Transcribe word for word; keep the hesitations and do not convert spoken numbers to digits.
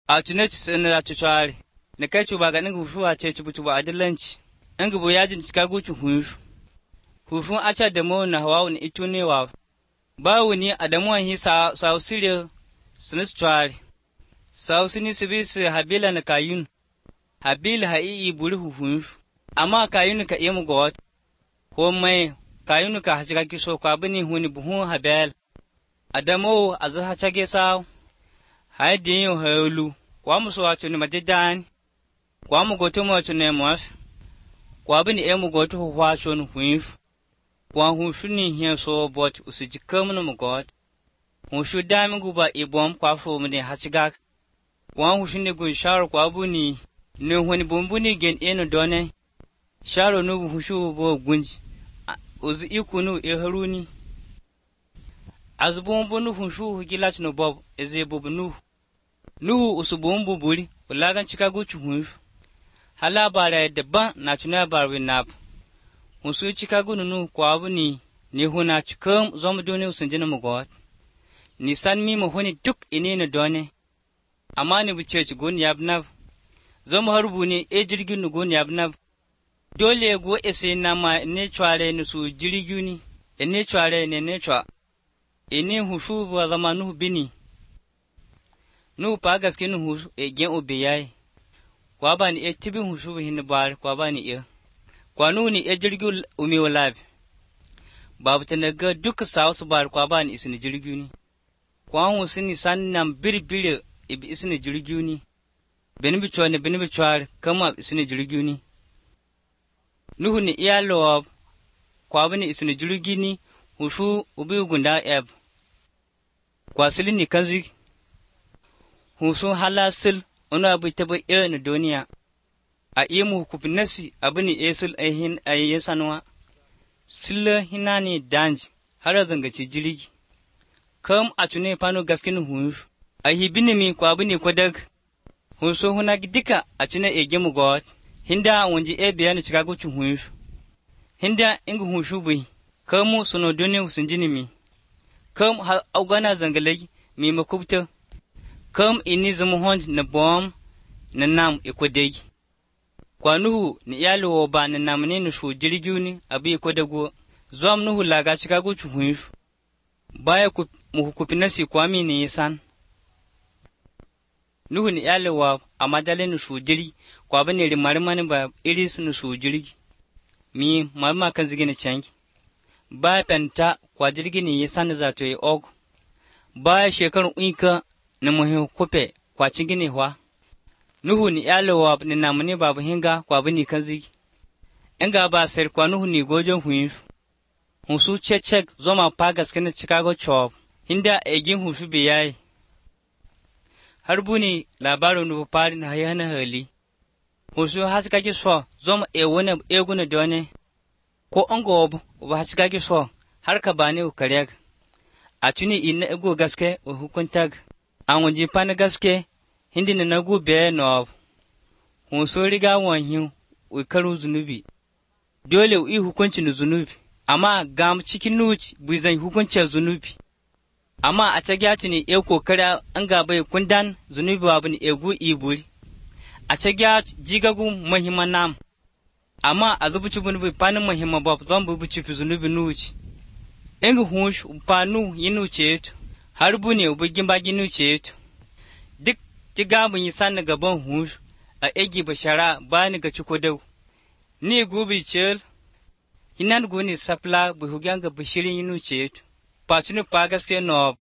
a tuneci sun a tutuari ne kai cuba ga ningu fu a ce cubu cuba adilanci ingu bo yajin cika gucu hunshu hufun acha da mo na hawa ni itune wa bawo ni adamu hi sa sa usire sunis tuari sa usini sibis habila na kayun habil hai buri hunshu amma kayun ka yemu god ko mai kayun ka hajiga kiso kwa bini huni buhun habel adamu azha chage sa hai din helu kwa muso acho ni majedan kwa mu goto mo acho ne mo kwa bini emu goto hwa shon hunshu kwa hunshu ni hiya so bot usiji kamno mo god hunshu dami guba ibom kwa fo mu ne hajiga kwa hunshu ne gun shar kwa buni ne honi bombuni gen eno done sharo no hunshu bo gunji uzu ikunu e haruni azbombo nu hunshu gilach no bob eze bob nu nu usubombo buri ulagan chicago chu hunshu hala bare daban na tuna barwe nap hunsu chicago nu kwa buni ne huna chikam zom done usunjina mu god ni san mi mo honi duk ine ne done amma ne buce ci gon yabnab zom harbu ne e jirgin nu gon yabnab dole go ese na ma ne chware ni su jiriguni ene chware ne ne chwa ene hushu ba zamanu bini nu pa gaske nu hushu e gen obeyai kwa ba ni e tibi hushu hin bar kwa ba ni e kwa nu ni e jirgi umi walabi babu tanaga duk saus bar kwa ba ni isini jirguni kwa hu sini sannam birbire ibi isini jirguni benbi chwane benbi chwar kama isini jirguni nuhu ni iyalo kwa bani isini jirgini hushu ubi gunda eb kwa silini kanzi hushu halasil ona abu taba e na duniya a imu hukupinasi abini esil ahin ayyasanwa silla hinani danji har zangaci jirgi kam a tune fano gaskin hushu a hibini mi kwa bani kwadag hushu huna gidika a tune ege mu god hinda wanji e biya ni chicago chu hunshu hinda ingu hunshu bai kamu suno doni sunjini mi kam ha augana zangalai mi makubta kam ini zamu honj na bom na nam ikodai kwanuhu ni yalo ba na namne ni shu jirgiuni abi ikodago zom nuhu laga chicago chu hunshu baya ku mu kupinasi kwami ni yasan nuhu ni yalo wa amadale ni shu jiri kwa bane rimari mani ba iri sunu su jirgi mi marma kan zigini cangi ba penta kwa jirgi ni yasan za to yi og ba shekarun uika na muhi kupe kwa cingini hwa nuhu ni yalowa ni namani babu hinga kwa bani kan zigi inga ba sar kwa nuhu ni gojon huyinsu hunsu cecek zoma pagas kana chicago chop hinda egin hunsu biyayi har buni labarin nufu fari na hayana hali husu haska ki so zom e wona e guna done ko ango ba haska ki so har ka bane u kareg a tuni inna ego gaske o hukuntag an wonji pan gaske hindi na nagu be no husu riga wanyu u karu zunubi dole u hukunci nu zunubi amma gam cikin nuci bizan hukunci zunubi amma a tagya tuni e kokara an ga bai kundan zunubi babu ni egu iburi a cagya jigagu mahimman nam amma a zubuci bunubi panin mahimman bab zan bubuci fi zunubi nuci inga hunsh panu yinu ceto har bune ubugin bagi nu ceto duk tiga mun yi sanna gaban hunsh a egi bashara bani ga ciko dau ni gubi cel hinan goni sapla buhugan ga bishirin yinu ceto patunu pa gaske no